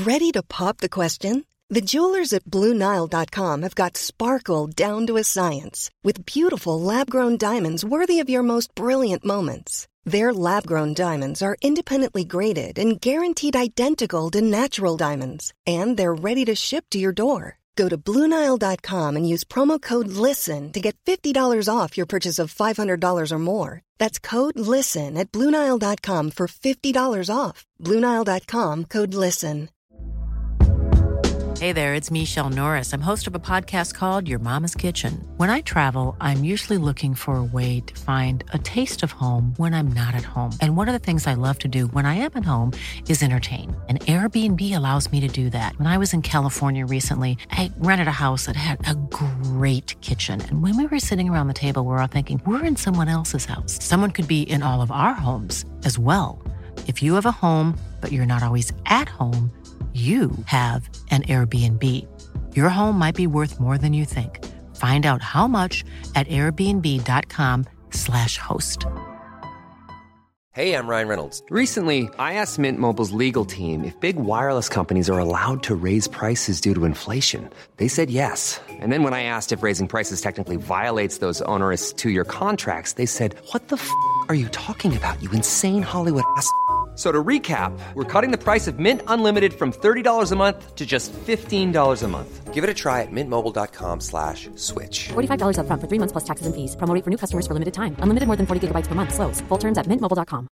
Ready to pop the question? The jewelers at BlueNile.com have got sparkle down to a science with beautiful lab-grown diamonds worthy of your most brilliant moments. Their lab-grown diamonds are independently graded and guaranteed identical to natural diamonds, and they're ready to ship to your door. Go to BlueNile.com and use promo code LISTEN to get $50 off your purchase of $500 or more. That's code LISTEN at BlueNile.com for $50 off. BlueNile.com, code LISTEN. Hey there, it's Michelle Norris. I'm host of a podcast called Your Mama's Kitchen. When I travel, I'm usually looking for a way to find a taste of home when I'm not at home. And one of the things I love to do when I am at home is entertain. And Airbnb allows me to do that. When I was in California recently, I rented a house that had a great kitchen. And when we were sitting around the table, we were all thinking, we're in someone else's house. Someone could be in all of our homes as well. If you have a home, but you're not always at home, you have an Airbnb. Your home might be worth more than you think. Find out how much at airbnb.com/host. Hey, I'm Ryan Reynolds. Recently, I asked Mint Mobile's legal team if big wireless companies are allowed to raise prices due to inflation. They said yes. And then when I asked if raising prices technically violates those onerous two-year contracts, they said, "What the f*** are you talking about, you insane Hollywood ass?" So to recap, we're cutting the price of Mint Unlimited from $30 a month to just $15 a month. Give it a try at mintmobile.com/switch. $45 up front for 3 months plus taxes and fees. Promo rate for new customers for limited time. Unlimited more than 40 gigabytes per month. Slows full terms at mintmobile.com.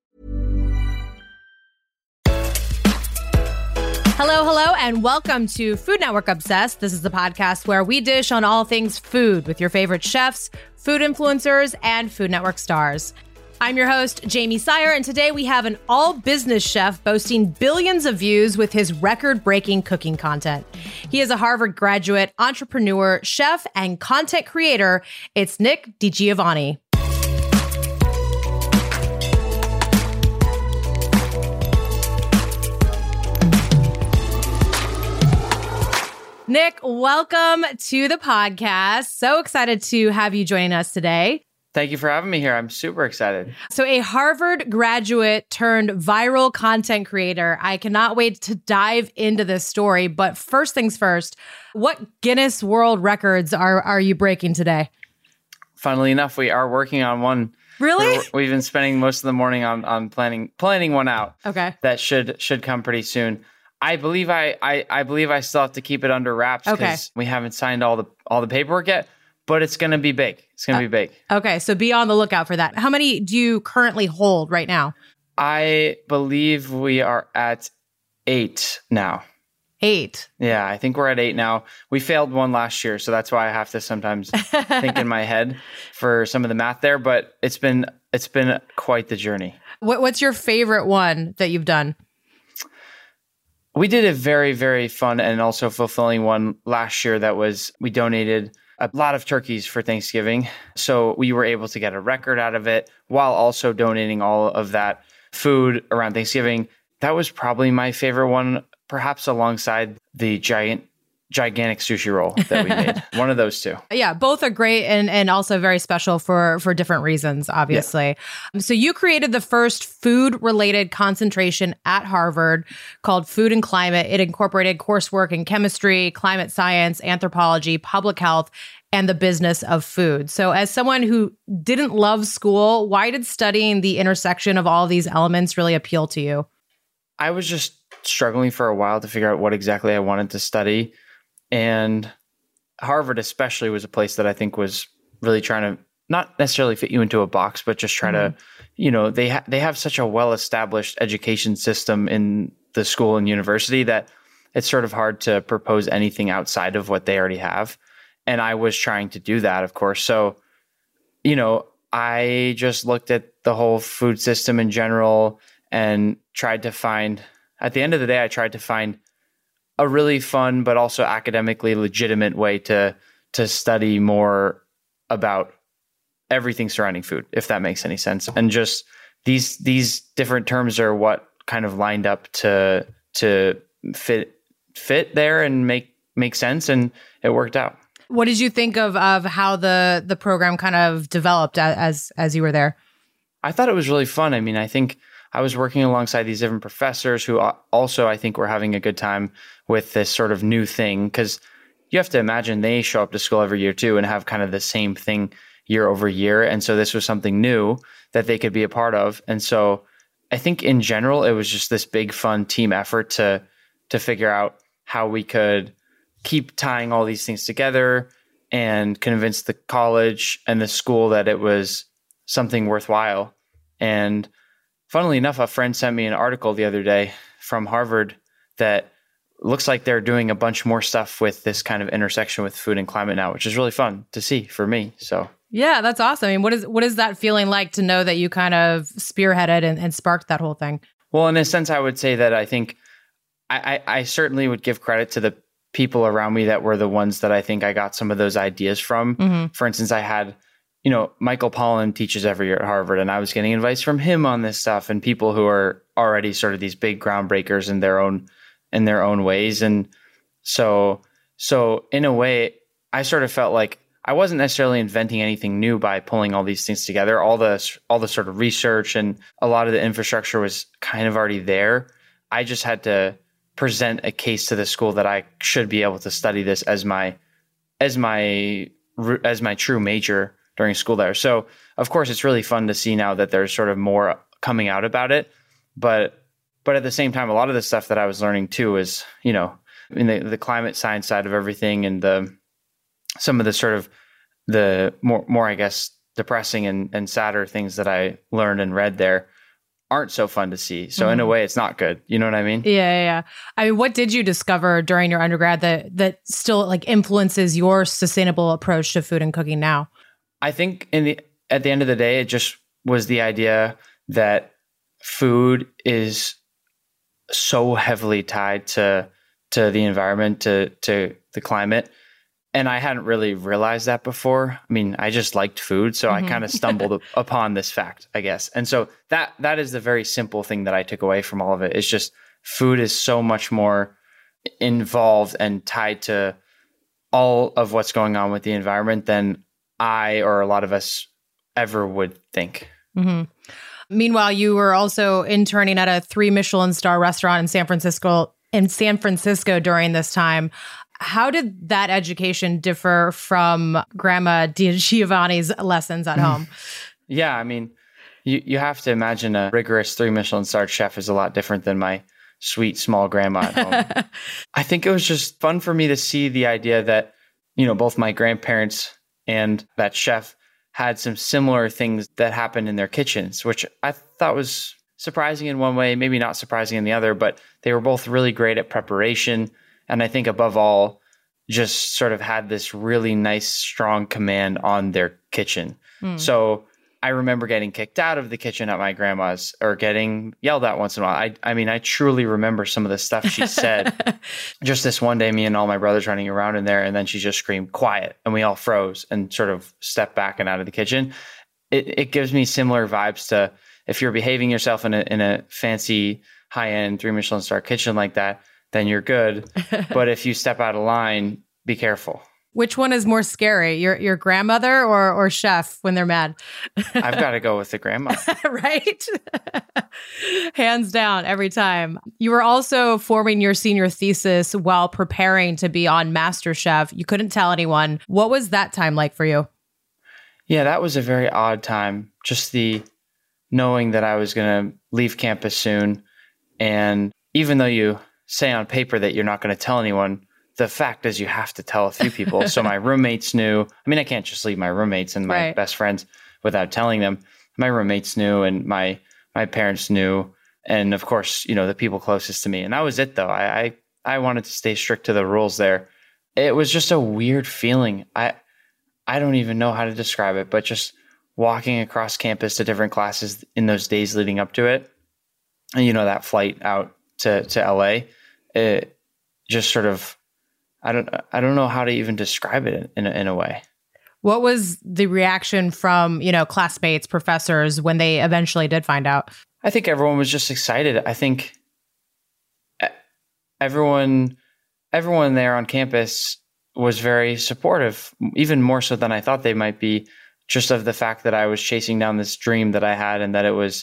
Hello, and welcome to Food Network Obsessed. This is the podcast where we dish on all things food with your favorite chefs, food influencers, and Food Network stars. I'm your host, Jamie Sire, and today we have an all-business chef boasting billions of views with his record-breaking cooking content. He is a Harvard graduate, entrepreneur, chef, and content creator. It's Nick DiGiovanni. Nick, welcome to the podcast. So excited to have you joining us today. Thank you for having me here. I'm super excited. So a Harvard graduate turned viral content creator. I cannot wait to dive into this story. But first things first, what Guinness World Records are you breaking today? Funnily enough, we are working on one. Really? We've been spending most of the morning on planning one out. Okay. That should come pretty soon. I believe I still have to keep it under wraps because we haven't signed all the paperwork yet. But it's going to be big. It's going to be big. Okay, so be on the lookout for that. How many do you currently hold right now? I believe we are at 8 now. 8? Yeah, I think we're at 8 now. We failed one last year, so that's why I have to sometimes think in my head for some of the math there. But it's been quite the journey. What's your favorite one that you've done? We did a very, very fun and also fulfilling one last year that was, we donated a lot of turkeys for Thanksgiving. So we were able to get a record out of it while also donating all of that food around Thanksgiving. That was probably my favorite one, perhaps alongside the gigantic sushi roll that we made. One of those two. Yeah, both are great and also very special for different reasons, obviously. Yeah. So you created the first food-related concentration at Harvard called Food and Climate. It incorporated coursework in chemistry, climate science, anthropology, public health, and the business of food. So as someone who didn't love school, why did studying the intersection of all these elements really appeal to you? I was just struggling for a while to figure out what exactly I wanted to study. And Harvard especially was a place that I think was really trying to not necessarily fit you into a box, but just try to, they have such a well-established education system in the school and university that it's sort of hard to propose anything outside of what they already have. And I was trying to do that, of course. So, I just looked at the whole food system in general and tried to find, at the end of the day, I tried to find a really fun, but also academically legitimate way to study more about everything surrounding food, if that makes any sense. And just these different terms are what kind of lined up to fit there and make sense, and it worked out. What did you think of how the program kind of developed as you were there? I thought it was really fun. I mean, I think I was working alongside these different professors who also, I think, were having a good time with this sort of new thing, because you have to imagine they show up to school every year too and have kind of the same thing year over year. And so this was something new that they could be a part of. And so I think in general, it was just this big fun team effort to figure out how we could keep tying all these things together and convince the college and the school that it was something worthwhile. And funnily enough, a friend sent me an article the other day from Harvard that looks like they're doing a bunch more stuff with this kind of intersection with food and climate now, which is really fun to see for me. So yeah, that's awesome. I mean, what is that feeling like to know that you kind of spearheaded and sparked that whole thing? Well, in a sense, I would say that I think I certainly would give credit to the people around me that were the ones that I think I got some of those ideas from. Mm-hmm. For instance, I had, Michael Pollan teaches every year at Harvard, and I was getting advice from him on this stuff, and people who are already sort of these big groundbreakers in their own ways. And so in a way, I sort of felt like I wasn't necessarily inventing anything new by pulling all these things together. All the sort of research and a lot of the infrastructure was kind of already there. I just had to present a case to the school that I should be able to study this as my true major during school there. So of course it's really fun to see now that there's sort of more coming out about it. But at the same time, a lot of the stuff that I was learning too is, in the climate science side of everything, and some of the sort of the more I guess depressing and sadder things that I learned and read there aren't so fun to see. So in a way, it's not good. You know what I mean? Yeah. I mean, what did you discover during your undergrad that still like influences your sustainable approach to food and cooking now? I think at the end of the day, it just was the idea that food is so heavily tied to the environment, to the climate. And I hadn't really realized that before. I mean, I just liked food, so I kind of stumbled upon this fact, I guess. And so that is the very simple thing that I took away from all of it. It's just food is so much more involved and tied to all of what's going on with the environment than I or a lot of us ever would think. Mm-hmm. Meanwhile, you were also interning at a 3 Michelin star restaurant in San Francisco during this time. How did that education differ from Grandma Giovanni's lessons at home? Yeah, I mean, you have to imagine a rigorous 3 Michelin star chef is a lot different than my sweet small grandma at home. I think it was just fun for me to see the idea that, both my grandparents and that chef had some similar things that happened in their kitchens, which I thought was surprising in one way, maybe not surprising in the other, but they were both really great at preparation. And I think above all, just sort of had this really nice, strong command on their kitchen. So I remember getting kicked out of the kitchen at my grandma's or getting yelled at once in a while. I mean, I truly remember some of the stuff she said. Just this one day, me and all my brothers running around in there, and then she just screamed, "Quiet." And we all froze and sort of stepped back and out of the kitchen. It gives me similar vibes to if you're behaving yourself in a fancy, high-end 3 Michelin star kitchen like that, then you're good. But if you step out of line, be careful. Which one is more scary, your grandmother or chef when they're mad? I've got to go with the grandma. Right? Hands down, every time. You were also forming your senior thesis while preparing to be on MasterChef. You couldn't tell anyone. What was that time like for you? Yeah, that was a very odd time. Just the knowing that I was going to leave campus soon. And even though you say on paper that you're not going to tell anyone, the fact is you have to tell a few people. So my roommates knew. I mean, I can't just leave my roommates and my best friends without telling them. My roommates knew, and my parents knew. And of course, the people closest to me. And that was it, though. I wanted to stay strict to the rules there. It was just a weird feeling. I don't even know how to describe it, but just walking across campus to different classes in those days leading up to it. And, that flight out to LA, it just sort of, I don't know how to even describe it in a way. What was the reaction from, classmates, professors when they eventually did find out? I think everyone was just excited. I think everyone there on campus was very supportive, even more so than I thought they might be, just of the fact that I was chasing down this dream that I had and that it was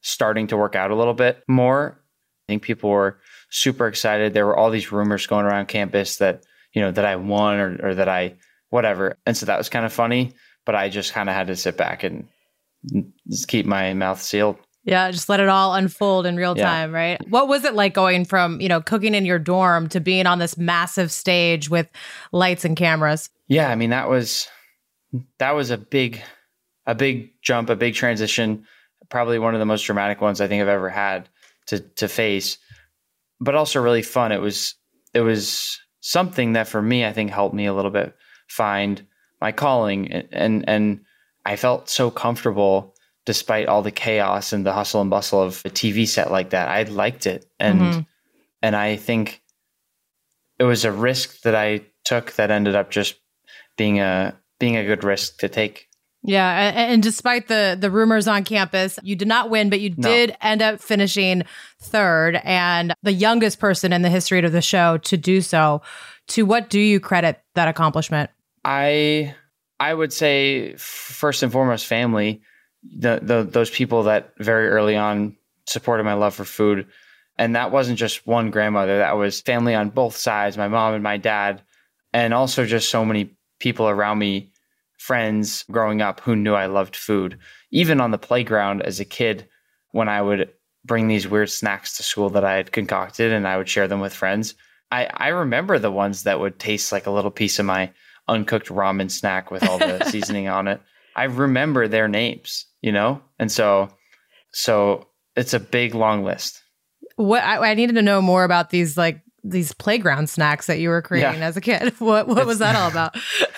starting to work out a little bit more. I think people were super excited. There were all these rumors going around campus that, that I won or that I whatever. And so that was kind of funny, but I just kind of had to sit back and just keep my mouth sealed. Yeah, just let it all unfold in real time, right? What was it like going from, cooking in your dorm to being on this massive stage with lights and cameras? Yeah, I mean, that was a big jump, a big transition, probably one of the most dramatic ones I think I've ever had to face, but also really fun. It was something that for me, I think helped me a little bit find my calling, and I felt so comfortable despite all the chaos and the hustle and bustle of a TV set like that. I liked it. And I think it was a risk that I took that ended up just being a good risk to take. Yeah. And despite the rumors on campus, you did not win, but you did end up finishing third and the youngest person in the history of the show to do so. To what do you credit that accomplishment? I would say first and foremost, family. Those people that very early on supported my love for food. And that wasn't just one grandmother, that was family on both sides, my mom and my dad, and also just so many people around me, friends growing up who knew I loved food. Even on the playground as a kid, when I would bring these weird snacks to school that I had concocted and I would share them with friends, I remember the ones that would taste like a little piece of my uncooked ramen snack with all the seasoning on it. I remember their names, and so it's a big, long list. What I needed to know more about these playground snacks that you were creating as a kid. What was that all about?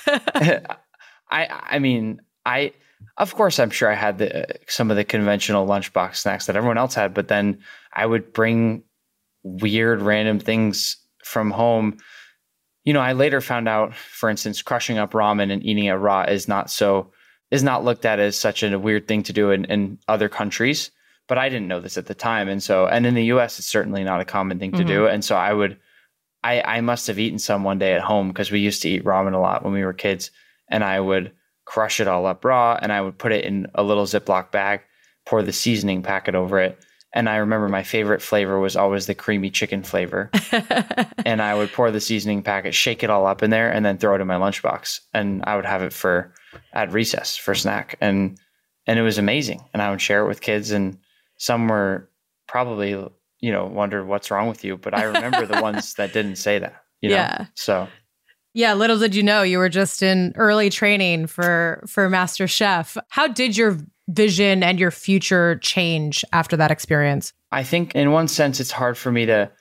I mean, of course, I'm sure I had some of the conventional lunchbox snacks that everyone else had, but then I would bring weird, random things from home. I later found out, for instance, crushing up ramen and eating it raw is not looked at as such a weird thing to do in other countries, but I didn't know this at the time. And in the US, it's certainly not a common thing to do. And so I must have eaten some one day at home because we used to eat ramen a lot when we were kids, and I would crush it all up raw and I would put it in a little Ziploc bag, pour the seasoning packet over it. And I remember my favorite flavor was always the creamy chicken flavor. And I would pour the seasoning packet, shake it all up in there, and then throw it in my lunchbox. And I would have it at recess for snack. And it was amazing. And I would share it with kids, and some were probably, wondered what's wrong with you. But I remember the ones that didn't say that, Yeah. So. Yeah. Little did you know you were just in early training for Master Chef. How did your vision and your future change after that experience? I think in one sense, it's hard for me to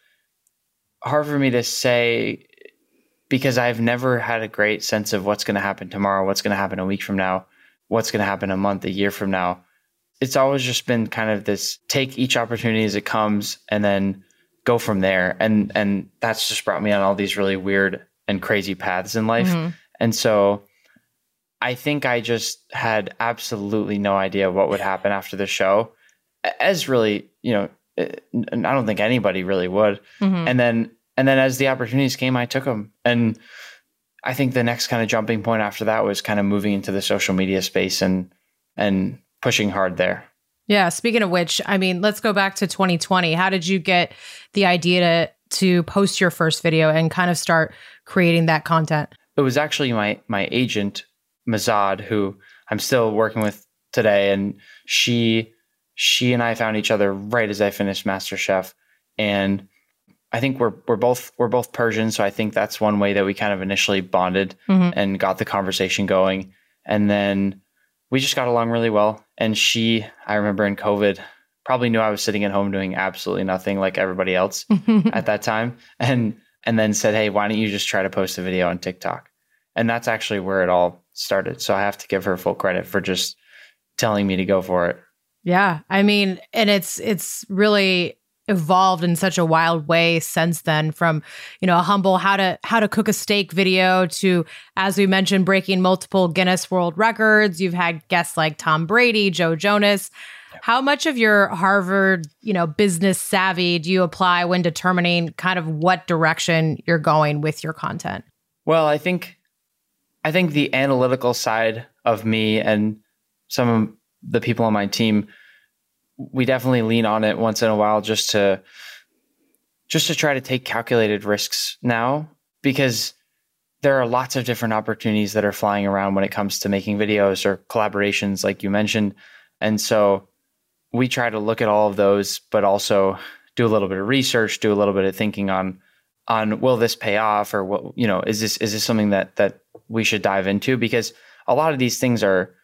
say, because I've never had a great sense of what's going to happen tomorrow, what's going to happen a week from now, what's going to happen a month, a year from now. It's always just been kind of this take each opportunity as it comes and then go from there. And that's just brought me on all these really weird and crazy paths in life. And so I think I just had absolutely no idea what would happen after the show, as really, and I don't think anybody really would. And then as the opportunities came, I took them. And I think the next kind of jumping point after that was kind of moving into the social media space and pushing hard there. Yeah. Speaking of which, I mean, let's go back to 2020. How did you get the idea to post your first video and kind of start creating that content? It was actually my agent, Mazad, who I'm still working with today. And she and I found each other right as I finished MasterChef. And I think we're both Persian. So I think that's one way that we kind of initially bonded and got the conversation going. And then we just got along really well. And I remember in COVID, probably knew I was sitting at home doing absolutely nothing like everybody else at that time. And then said, hey, why don't you just try to post a video on TikTok? And that's actually where it all started. So I have to give her full credit for just telling me to go for it. Yeah. I mean, and it's really evolved in such a wild way since then, from, a humble how to cook a steak video to, as we mentioned, breaking multiple Guinness World Records. You've had guests like Tom Brady, Joe Jonas. How much of your Harvard, business savvy do you apply when determining kind of what direction you're going with your content? Well, I think the analytical side of me and some of the people on my team we definitely lean on it once in a while just to try to take calculated risks now, because there are lots of different opportunities that are flying around when it comes to making videos or collaborations, like you mentioned. And so we try to look at all of those, but also do a little bit of research, do a little bit of thinking on will this pay off, or what, is this something that we should dive into? Because a lot of these things are,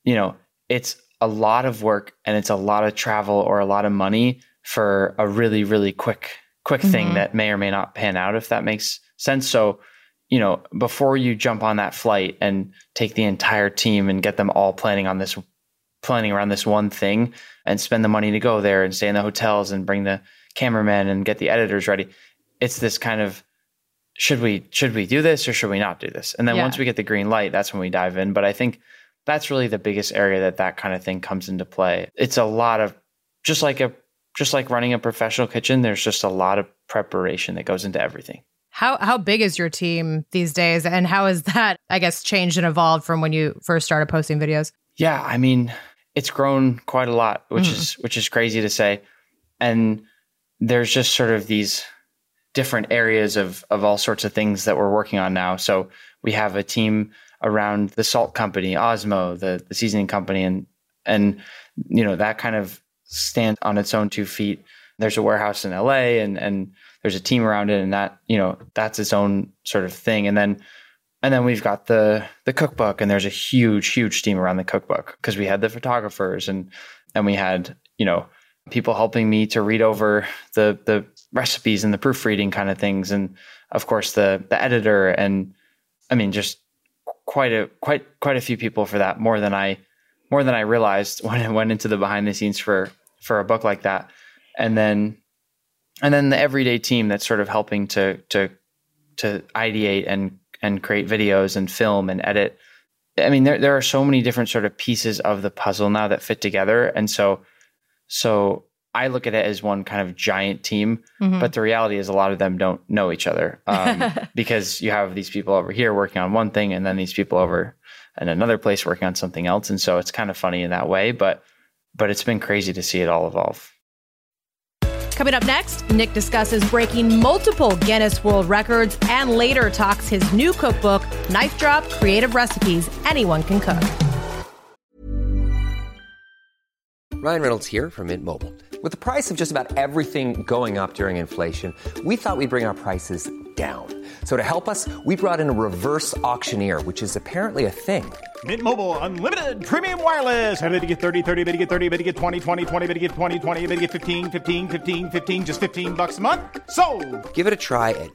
it's a lot of work and it's a lot of travel or a lot of money for a really, really quick thing that may or may not pan out, if that makes sense. So, before you jump on that flight and take the entire team and get them all planning around this one thing and spend the money to go there and stay in the hotels and bring the cameramen and get the editors ready, it's this kind of, should we do this or should we not do this? And then once we get the green light, that's when we dive in. But I think that's really the biggest area that kind of thing comes into play. It's a lot of, just like running a professional kitchen, there's just a lot of preparation that goes into everything. How big is your team these days? And how has that, I guess, changed and evolved from when you first started posting videos? Yeah, I mean, it's grown quite a lot, which is crazy to say. And there's just sort of these different areas of all sorts of things that we're working on now. So we have a team around the salt company, Osmo, the seasoning company, and that kind of stands on its own 2 feet. There's a warehouse in LA and there's a team around it, and that, that's its own sort of thing. And then we've got the cookbook, and there's a huge team around the cookbook, because we had the photographers and we had, people helping me to read over the recipes and the proofreading kind of things. And of course the editor, and I mean, just quite a few people for that, more than I realized when I went into the behind the scenes for a book like that. And then the everyday team that's sort of helping to ideate and create videos and film and edit. I mean, there are so many different sort of pieces of the puzzle now that fit together. And so I look at it as one kind of giant team, but the reality is a lot of them don't know each other, because you have these people over here working on one thing and then these people over in another place working on something else. And so it's kind of funny in that way, but it's been crazy to see it all evolve. Coming up next, Nick discusses breaking multiple Guinness World Records and later talks his new cookbook, Knife Drop Creative Recipes Anyone Can Cook. Ryan Reynolds here from Mint Mobile. With the price of just about everything going up during inflation, we thought we'd bring our prices down. So to help us, we brought in a reverse auctioneer, which is apparently a thing. Mint Mobile Unlimited Premium Wireless. How to get 30, 30, bit to get 30, bit to get 20, 20, 20, bit to get 20, 20, bit to get 15, 15, 15, 15, just $15 a month? Sold! Give it a try at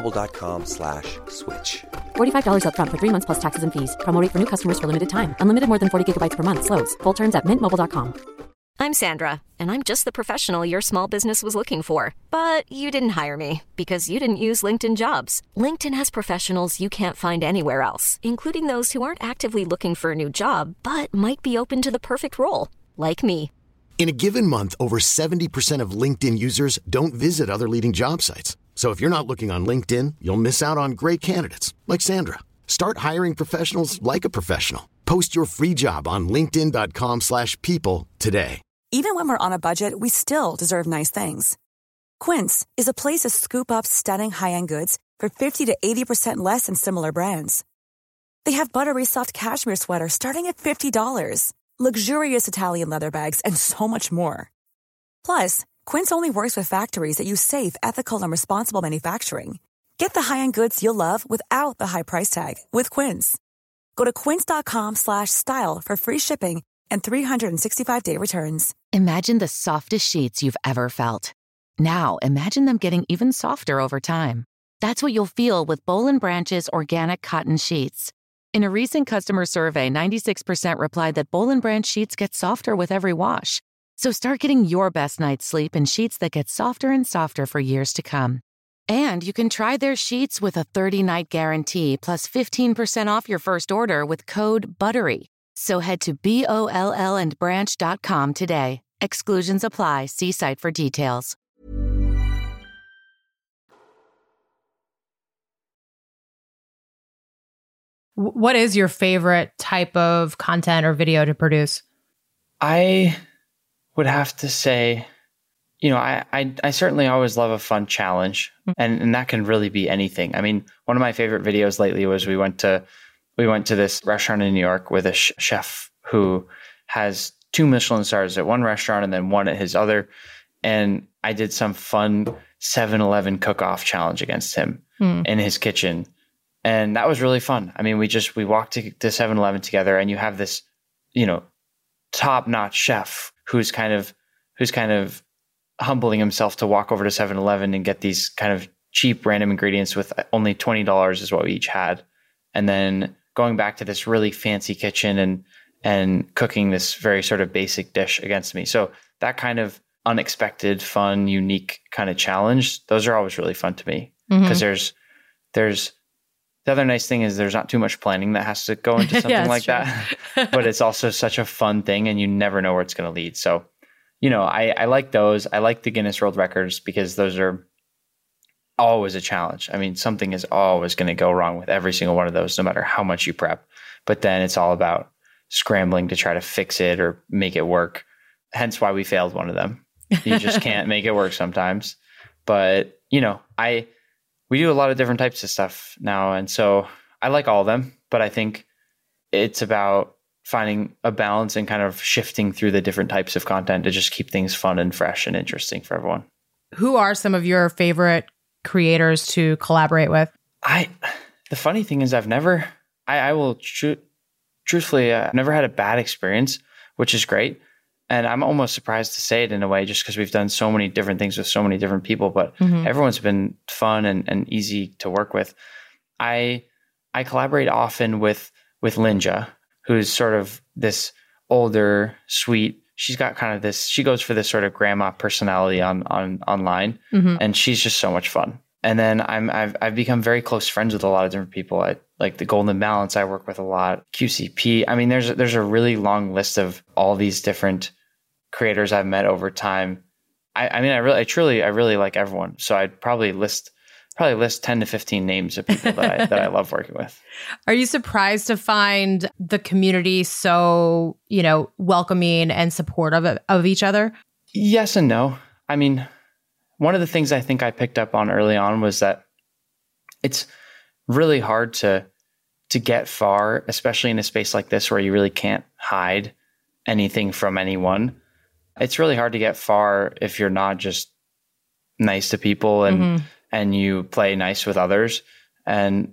mintmobile.com/switch. $45 up front for 3 months plus taxes and fees. Promo rate for new customers for limited time. Unlimited more than 40 gigabytes per month. Slows full terms at mintmobile.com. I'm Sandra, and I'm just the professional your small business was looking for. But you didn't hire me because you didn't use LinkedIn Jobs. LinkedIn has professionals you can't find anywhere else, including those who aren't actively looking for a new job, but might be open to the perfect role, like me. In a given month, over 70% of LinkedIn users don't visit other leading job sites. So if you're not looking on LinkedIn, you'll miss out on great candidates like Sandra. Start hiring professionals like a professional. Post your free job on linkedin.com/people today. Even when we're on a budget, we still deserve nice things. Quince is a place to scoop up stunning high-end goods for 50 to 80% less than similar brands. They have buttery soft cashmere sweaters starting at $50, luxurious Italian leather bags, and so much more. Plus, Quince only works with factories that use safe, ethical, and responsible manufacturing. Get the high-end goods you'll love without the high price tag with Quince. Go to quince.com/style for free shipping and 365-day returns. Imagine the softest sheets you've ever felt. Now, imagine them getting even softer over time. That's what you'll feel with Boll & Branch's organic cotton sheets. In a recent customer survey, 96% replied that Boll & Branch sheets get softer with every wash. So start getting your best night's sleep in sheets that get softer and softer for years to come. And you can try their sheets with a 30-night guarantee plus 15% off your first order with code BUTTERY. So head to BOLLandbranch.com today. Exclusions apply. See site for details. What is your favorite type of content or video to produce? I would have to say, I certainly always love a fun challenge, and that can really be anything. I mean, one of my favorite videos lately was we went to this restaurant in New York with a chef who has 2 Michelin stars at one restaurant and then 1 at his other. And I did some fun 7-Eleven cook-off challenge against him in his kitchen. And that was really fun. I mean, we walked to 7-Eleven together, and you have this, top-notch chef who's kind of humbling himself to walk over to 7-Eleven and get these kind of cheap random ingredients with only $20 is what we each had. And then going back to this really fancy kitchen and cooking this very sort of basic dish against me. So that kind of unexpected, fun, unique kind of challenge, those are always really fun to me, because there's the other nice thing is there's not too much planning that has to go into something like that, but it's also such a fun thing and you never know where it's going to lead. So, I like those. I like the Guinness World Records because those are always a challenge. I mean, something is always going to go wrong with every single one of those, no matter how much you prep, but then it's all about scrambling to try to fix it or make it work. Hence why we failed one of them. You just can't make it work sometimes. But, we do a lot of different types of stuff now. And so I like all of them, but I think it's about finding a balance and kind of shifting through the different types of content to just keep things fun and fresh and interesting for everyone. Who are some of your favorite creators to collaborate with? The funny thing is I've never had a bad experience, which is great. And I'm almost surprised to say it in a way, just because we've done so many different things with so many different people, but everyone's been fun and easy to work with. I collaborate often with Linja, who's sort of this older, sweet. She's got kind of she goes for this sort of grandma personality online, and she's just so much fun. And then I've become very close friends with a lot of different people. Like the Golden Balance, I work with a lot. QCP. I mean, there's a really long list of all these different creators I've met over time. I really like everyone. So I'd probably list 10 to 15 names of people that I love working with. Are you surprised to find the community so, welcoming and supportive of each other? Yes and no. I mean, one of the things I think I picked up on early on was that it's really hard to get far, especially in a space like this where you really can't hide anything from anyone. It's really hard to get far if you're not just nice to people and you play nice with others and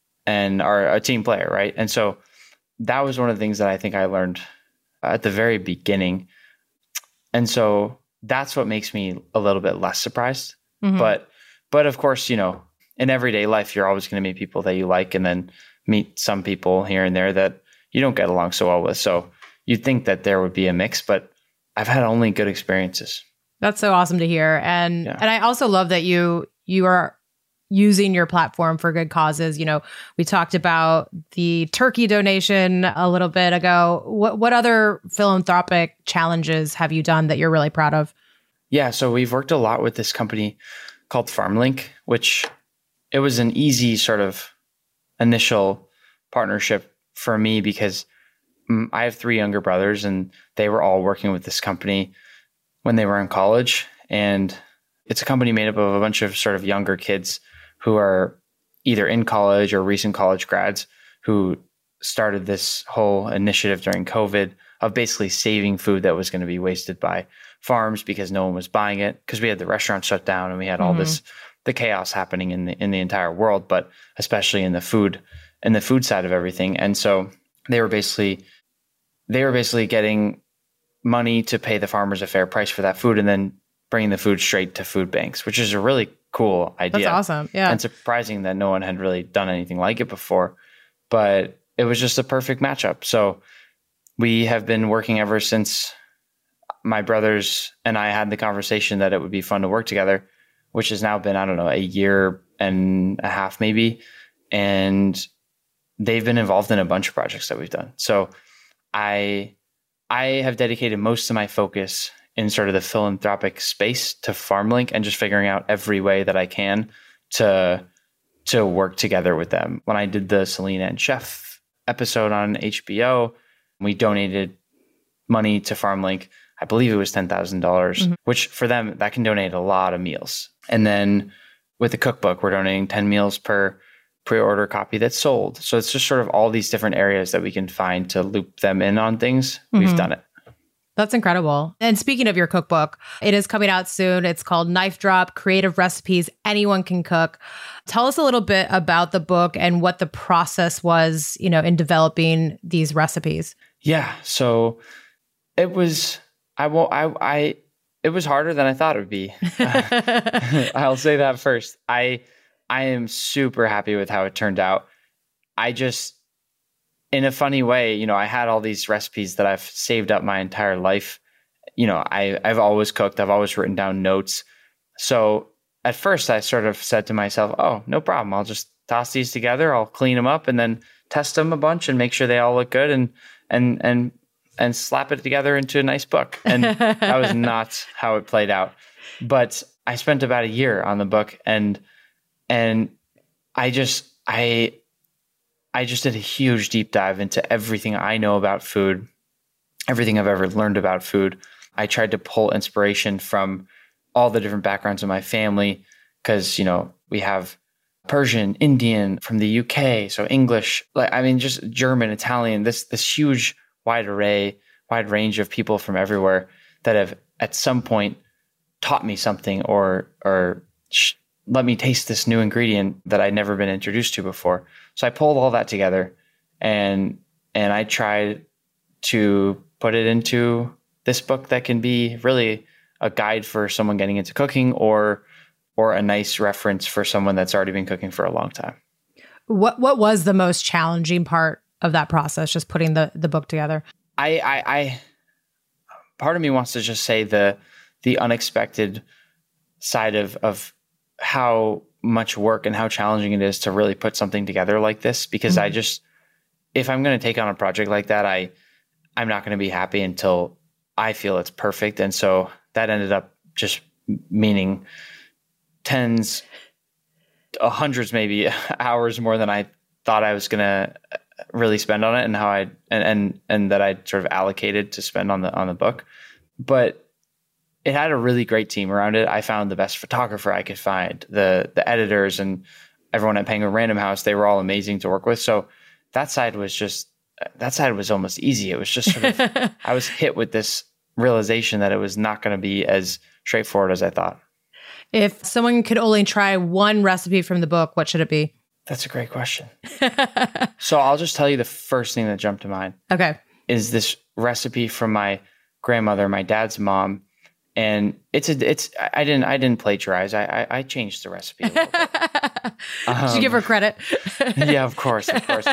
are a team player, right? And so that was one of the things that I think I learned at the very beginning. And so that's what makes me a little bit less surprised. But of course, in everyday life, you're always going to meet people that you like and then meet some people here and there that you don't get along so well with. So you'd think that there would be a mix, but I've had only good experiences. That's so awesome to hear. And I also love that you are using your platform for good causes. We talked about the turkey donation a little bit ago. What other philanthropic challenges have you done that you're really proud of? Yeah, so we've worked a lot with this company called FarmLink, which it was an easy sort of initial partnership for me because I have 3 younger brothers and they were all working with this company when they were in college. And it's a company made up of a bunch of sort of younger kids who are either in college or recent college grads who started this whole initiative during COVID of basically saving food that was going to be wasted by farms because no one was buying it, because we had the restaurant shut down and we had all the chaos happening in the entire world, but especially in the food side of everything. And so they were basically getting money to pay the farmers a fair price for that food and then bringing the food straight to food banks, which is a really cool idea. That's awesome. Yeah. And surprising that no one had really done anything like it before, but it was just a perfect matchup. So we have been working ever since my brothers and I had the conversation that it would be fun to work together, which has now been, I don't know, a year and a half maybe. And they've been involved in a bunch of projects that we've done. So I have dedicated most of my focus in sort of the philanthropic space to FarmLink and just figuring out every way that I can to work together with them. When I did the Selena and Chef episode on HBO, we donated money to FarmLink I believe it was $10,000, which for them, that can donate a lot of meals. And then with the cookbook, we're donating 10 meals per pre-order copy that's sold. So it's just sort of all these different areas that we can find to loop them in on things. We've done it. That's incredible. And speaking of your cookbook, it is coming out soon. It's called Knife Drop: Creative Recipes Anyone Can Cook. Tell us a little bit about the book and what the process was, in developing these recipes. Yeah. So it was, it was harder than I thought it would be. I'll say that first. I am super happy with how it turned out. I just, in a funny way, I had all these recipes that I've saved up my entire life. I've always cooked. I've always written down notes. So at first I sort of said to myself, oh, no problem. I'll just toss these together. I'll clean them up and then test them a bunch and make sure they all look good and slap it together into a nice book. And that was not how it played out. But I spent about a year on the book and I just did a huge deep dive into everything I know about food, everything I've ever learned about food. I tried to pull inspiration from all the different backgrounds of my family because, we have Persian, Indian, from the UK, so English, just German, Italian, this huge wide range of people from everywhere that have at some point taught me something or let me taste this new ingredient that I'd never been introduced to before. So I pulled all that together and I tried to put it into this book that can be really a guide for someone getting into cooking or a nice reference for someone that's already been cooking for a long time. What was the most challenging part of that process, just putting the book together? I part of me wants to just say the unexpected side of how much work and how challenging it is to really put something together like this, because if I'm going to take on a project like that, I'm not going to be happy until I feel it's perfect. And so that ended up just meaning tens, hundreds, maybe hours more than I thought I was going to really spend on it, and how and that I sort of allocated to spend on the book. But it had a really great team around it. I found the best photographer I could find, the editors and everyone at Penguin Random House. They were all amazing to work with. So that side was almost easy. It was just sort of, I was hit with this realization that it was not going to be as straightforward as I thought. If someone could only try one recipe from the book, what should it be? That's a great question. So I'll just tell you the first thing that jumped to mind. Okay. Is this recipe from my grandmother, my dad's mom. And I didn't plagiarize. I changed the recipe a little bit. Did you give her credit? Yeah, of course.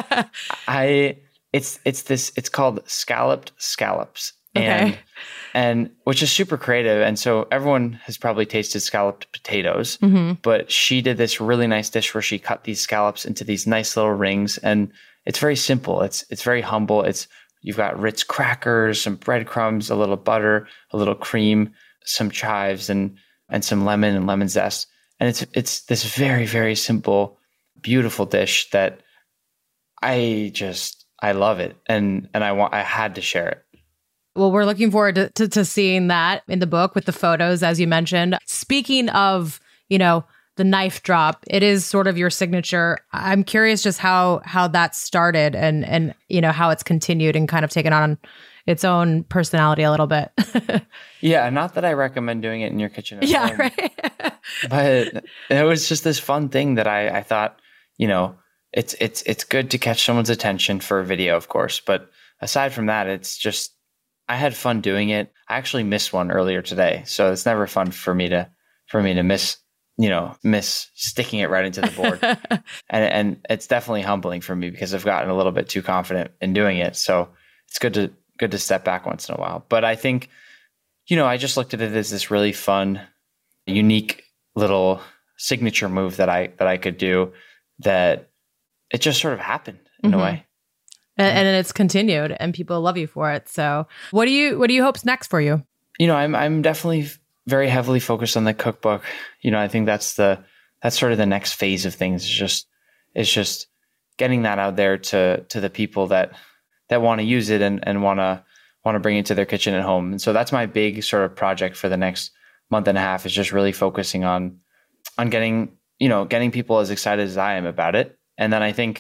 It's called scalloped scallops. Okay. And which is super creative. And so everyone has probably tasted scalloped potatoes, but she did this really nice dish where she cut these scallops into these nice little rings. And it's very simple. It's very humble. You've got Ritz crackers, some breadcrumbs, a little butter, a little cream, some chives and some lemon and lemon zest. And it's this very, very simple, beautiful dish that I love it. And I had to share it. Well, we're looking forward to seeing that in the book with the photos, as you mentioned. Speaking of, the knife drop, it is sort of your signature. I'm curious just how that started and how it's continued and kind of taken on its own personality a little bit. Yeah, not that I recommend doing it in your kitchen at home. Right. But it was just this fun thing that I thought, it's good to catch someone's attention for a video, of course. But aside from that, it's just, I had fun doing it. I actually missed one earlier today. So it's never fun for me to miss sticking it right into the board. and it's definitely humbling for me because I've gotten a little bit too confident in doing it. So it's good to step back once in a while. But I think, I just looked at it as this really fun, unique little signature move that I could do, that it just sort of happened in a way. And it's continued and people love you for it. So what do you hope's next for you? I'm definitely very heavily focused on the cookbook. I think that's sort of the next phase of things. It's just getting that out there to the people that want to use it and want want to bring into their kitchen at home. And so that's my big sort of project for the next month and a half, is just really focusing on getting people as excited as I am about it. And then I think,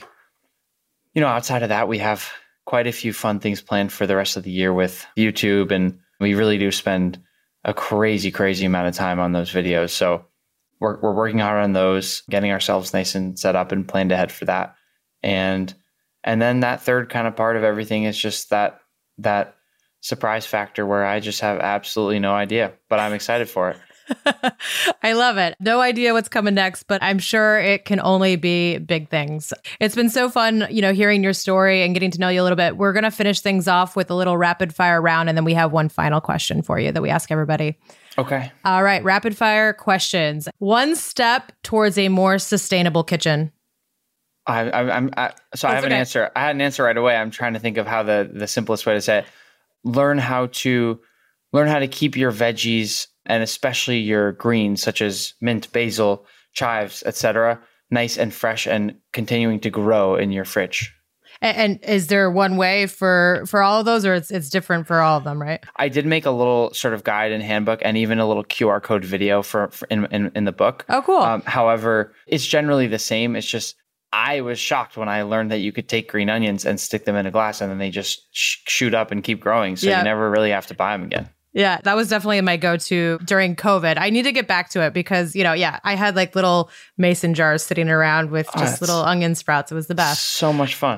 outside of that, we have quite a few fun things planned for the rest of the year with YouTube. And we really do spend a crazy, crazy amount of time on those videos. So we're working hard on those, getting ourselves nice and set up and planned ahead for that. And then that third kind of part of everything is just that surprise factor where I just have absolutely no idea, but I'm excited for it. I love it. No idea what's coming next, but I'm sure it can only be big things. It's been so fun, hearing your story and getting to know you a little bit. We're going to finish things off with a little rapid fire round, and then we have one final question for you that we ask everybody. Okay. All right. Rapid fire questions. One step towards a more sustainable kitchen. I have an answer. I had an answer right away. I'm trying to think of how the simplest way to say it. Learn how to keep your veggies, and especially your greens such as mint, basil, chives, etc., nice and fresh and continuing to grow in your fridge. And is there one way for all of those, or it's different for all of them, right? I did make a little sort of guide and handbook, and even a little QR code video for in the book. Oh, cool. However, it's generally the same. It's just I was shocked when I learned that you could take green onions and stick them in a glass, and then they just shoot up and keep growing. So you never really have to buy them again. Yeah, that was definitely my go-to during COVID. I need to get back to it because, I had like little mason jars sitting around with just little onion sprouts. It was the best. So much fun.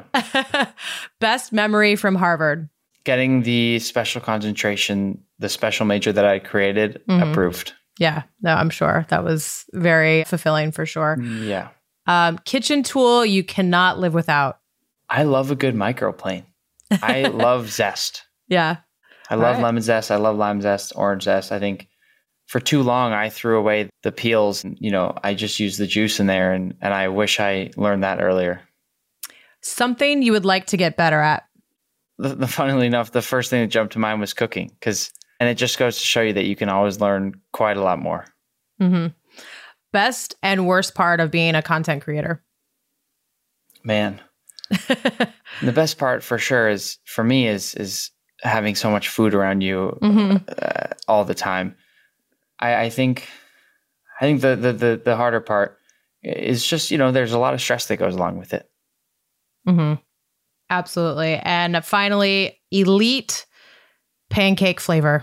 Best memory from Harvard? Getting the special concentration, the special major that I created, approved. Yeah, no, I'm sure. That was very fulfilling for sure. Yeah. Kitchen tool you cannot live without? I love a good microplane. I love zest. Yeah. I love lemon zest. I love lime zest, orange zest. I think for too long, I threw away the peels. I just used the juice in there, and I wish I learned that earlier. Something you would like to get better at? Funnily enough, the first thing that jumped to mind was cooking, and it just goes to show you that you can always learn quite a lot more. Mm-hmm. Best and worst part of being a content creator? Man, the best part for sure is having so much food around you all the time. I think the harder part is just, there's a lot of stress that goes along with it. Mm-hmm. Absolutely. And finally, elite pancake flavor.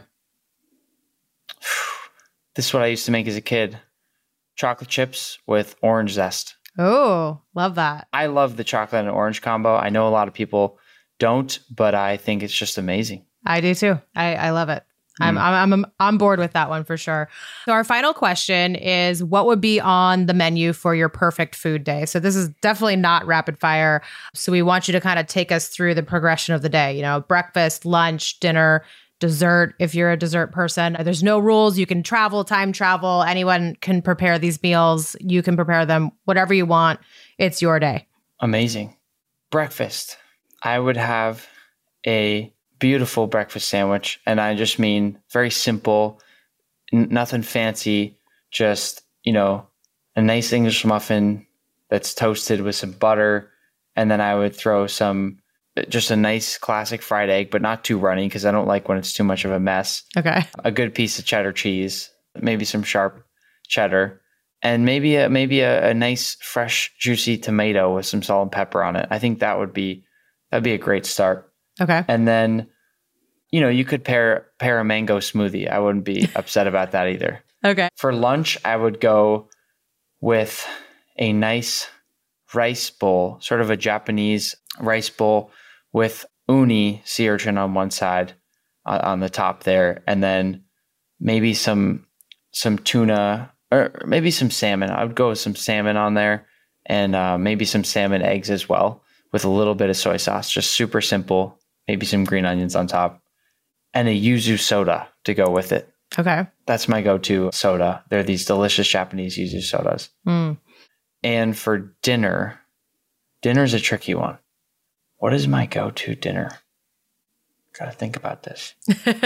This is what I used to make as a kid. Chocolate chips with orange zest. Oh, love that. I love the chocolate and orange combo. I know a lot of people don't, but I think it's just amazing. I do too. I love it. I'm on board with that one for sure. So our final question is, what would be on the menu for your perfect food day? So this is definitely not rapid fire. So we want you to kind of take us through the progression of the day, breakfast, lunch, dinner, dessert. If you're a dessert person, there's no rules. You can time travel. Anyone can prepare these meals. You can prepare them, whatever you want. It's your day. Amazing. Breakfast. I would have a beautiful breakfast sandwich. And I just mean very simple, nothing fancy, just, a nice English muffin that's toasted with some butter. And then I would throw just a nice classic fried egg, but not too runny because I don't like when it's too much of a mess. Okay. A good piece of cheddar cheese, maybe some sharp cheddar, and maybe a nice fresh juicy tomato with some salt and pepper on it. I think that'd be a great start. Okay. And then, you could pair a mango smoothie. I wouldn't be upset about that either. Okay. For lunch, I would go with a nice rice bowl, sort of a Japanese rice bowl with uni, sea urchin on one side, on the top there, and then maybe some tuna or maybe some salmon. I would go with some salmon on there, and maybe some salmon eggs as well with a little bit of soy sauce. Just super simple. Maybe some green onions on top, and a yuzu soda to go with it. Okay. That's my go-to soda. They're these delicious Japanese yuzu sodas. Mm. And for dinner's a tricky one. What is my go-to dinner? Got to think about this.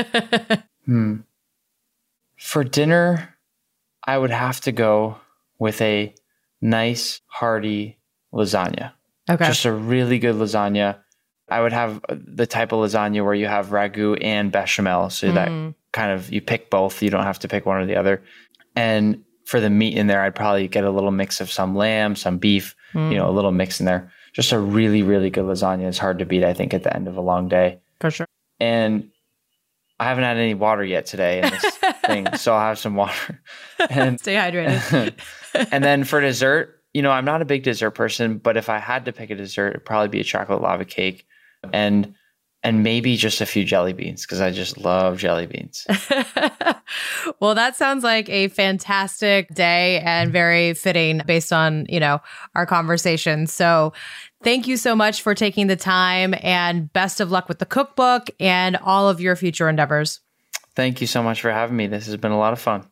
For dinner, I would have to go with a nice, hearty lasagna. Okay. Just a really good lasagna I would have the type of lasagna where you have ragu and bechamel. So that kind of, you pick both. You don't have to pick one or the other. And for the meat in there, I'd probably get a little mix of some lamb, some beef, a little mix in there. Just a really, really good lasagna is hard to beat, I think, at the end of a long day. For sure. And I haven't had any water yet today in this thing, so I'll have some water. And stay hydrated. And then for dessert, I'm not a big dessert person, but if I had to pick a dessert, it'd probably be a chocolate lava cake and maybe just a few jelly beans, because I just love jelly beans. Well, that sounds like a fantastic day and very fitting based on, our conversation. So thank you so much for taking the time, and best of luck with the cookbook and all of your future endeavors. Thank you so much for having me. This has been a lot of fun.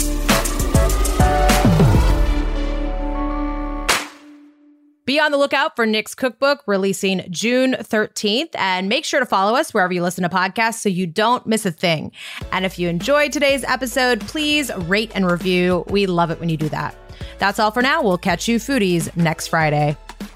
Be on the lookout for Nick's cookbook releasing June 13th, and make sure to follow us wherever you listen to podcasts so you don't miss a thing. And if you enjoyed today's episode, please rate and review. We love it when you do that. That's all for now. We'll catch you foodies next Friday.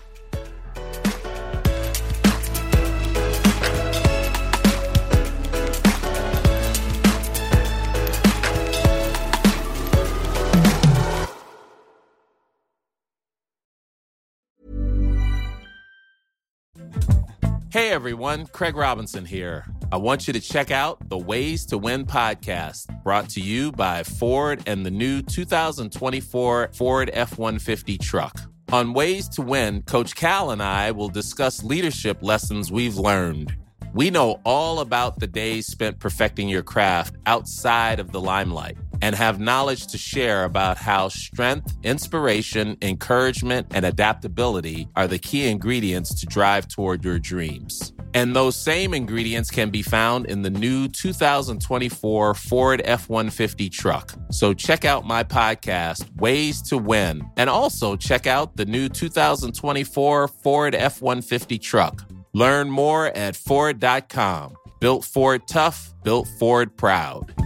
Hey everyone, Craig Robinson here. I want you to check out the Ways to Win podcast, brought to you by Ford and the new 2024 Ford F-150 truck. On Ways to Win, Coach Cal and I will discuss leadership lessons we've learned. We know all about the days spent perfecting your craft outside of the limelight, and have knowledge to share about how strength, inspiration, encouragement, and adaptability are the key ingredients to drive toward your dreams. And those same ingredients can be found in the new 2024 Ford F-150 truck. So check out my podcast, Ways to Win, and also check out the new 2024 Ford F-150 truck. Learn more at Ford.com. Built Ford tough, built Ford proud.